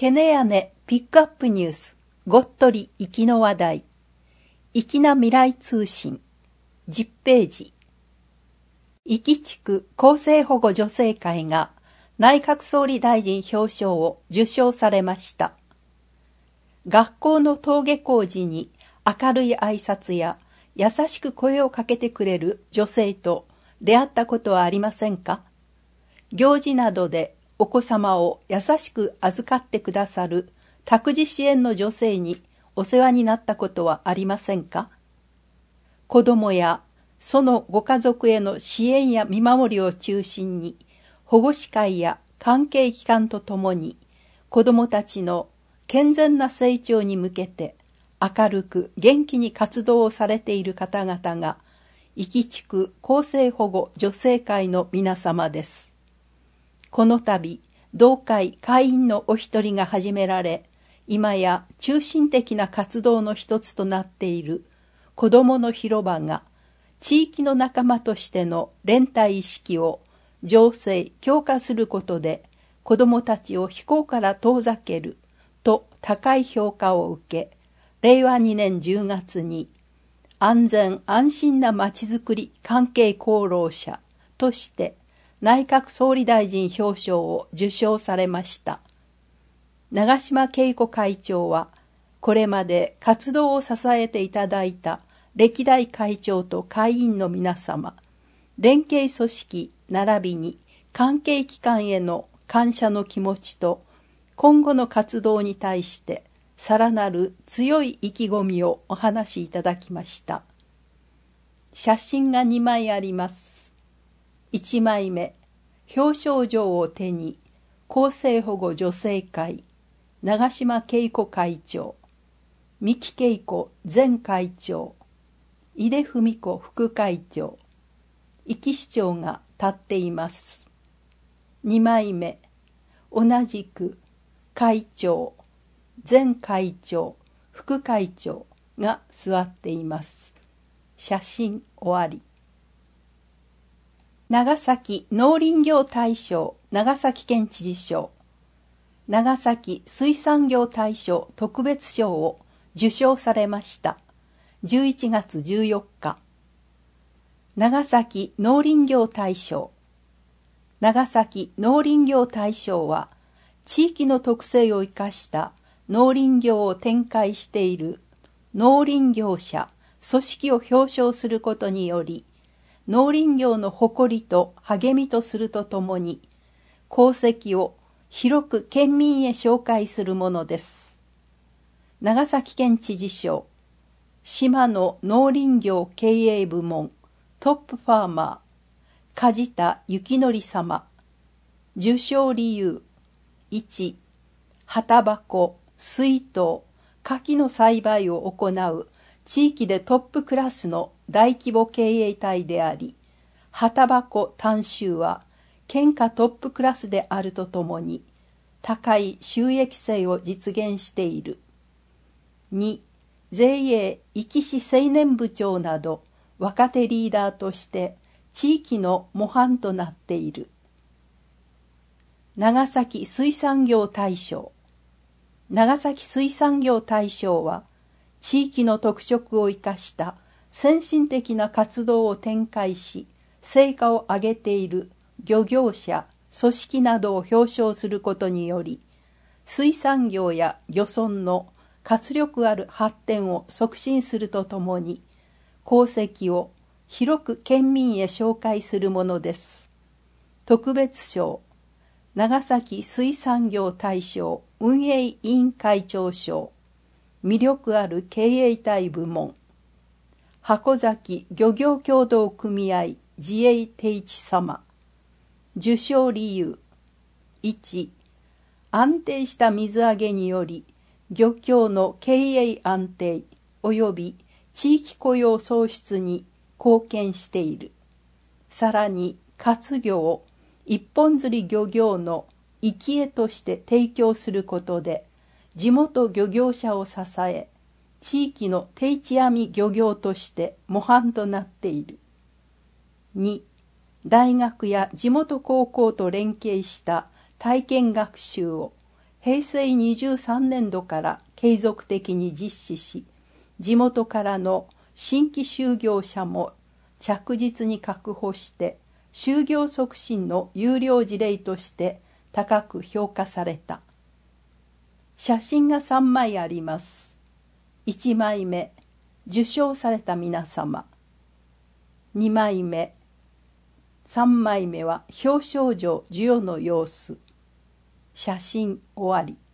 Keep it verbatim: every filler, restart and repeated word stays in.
ケネヤネピックアップニュース、ごっとり粋の話題、粋な未来通信、じゅっページ。壱岐地区厚生保護助成会が内閣総理大臣表彰を受賞されました。学校の登下校時に明るい挨拶や優しく声をかけてくれる女性と出会ったことはありませんか？行事などでお子様を優しく預かってくださる託児支援の女性にお世話になったことはありませんか？子どもやそのご家族への支援や見守りを中心に保護司会や関係機関とともに子どもたちの健全な成長に向けて明るく元気に活動をされている方々が壱岐地区厚生保護助成会の皆様です。この度同会会員のお一人が始められ、今や中心的な活動の一つとなっている子どもの広場が地域の仲間としての連帯意識を醸成強化することで子どもたちを非行から遠ざけると高い評価を受け、れいわにねんじゅうがつに安全安心なまちづくり関係功労者として内閣総理大臣表彰を受賞されました。長島恵子会長は、これまで活動を支えていただいた歴代会長と会員の皆様、連携組織並びに関係機関への感謝の気持ちと、今後の活動に対してさらなる強い意気込みをお話しいただきました。写真がにまいあります。いちまいめ、表彰状を手に厚生保護助成会長島恵子会長、三木恵子前会長、井出文子副会長、壱岐市長が立っています。にまいめ、同じく会長、前会長、副会長が座っています。写真終わり。長崎農林業大賞長崎県知事賞、長崎水産業大賞特別賞を受賞されました。じゅういちがつじゅうよっか。長崎農林業大賞。長崎農林業大賞は、地域の特性を生かした農林業を展開している農林業者、組織を表彰することにより、農林業の誇りと励みとするとともに、功績を広く県民へ紹介するものです。長崎県知事賞、島の農林業経営部門トップファーマー、梶田幸則様。受賞理由、いち、葉タバコ、水筒、柿の栽培を行う地域でトップクラスの大規模経営体であり、葉タバコ単収は県下トップクラスであるとともに、高い収益性を実現している。に、ジェーエー 壱岐市青年部長など若手リーダーとして地域の模範となっている。長崎水産業大賞。長崎水産業大賞は、地域の特色を生かした先進的な活動を展開し、成果を上げている漁業者、組織などを表彰することにより、水産業や漁村の活力ある発展を促進するとともに、功績を広く県民へ紹介するものです。特別賞、長崎水産業大賞運営委員会長賞、魅力ある経営体部門、箱崎漁業協同組合自営定一様。受賞理由、いち、安定した水揚げにより漁協の経営安定及び地域雇用創出に貢献している。さらに活魚を一本釣り漁業の生き餌として提供することで地元漁業者を支え、地域の定置網漁業として模範となっている。に、大学や地元高校と連携した体験学習をへいせいにじゅうさんねんどから継続的に実施し、地元からの新規就業者も着実に確保して、就業促進の優良事例として高く評価された。写真がさんまいあります。いちまいめ、受賞された皆様。にまいめ、さんまいめは表彰状授与の様子。写真終わり。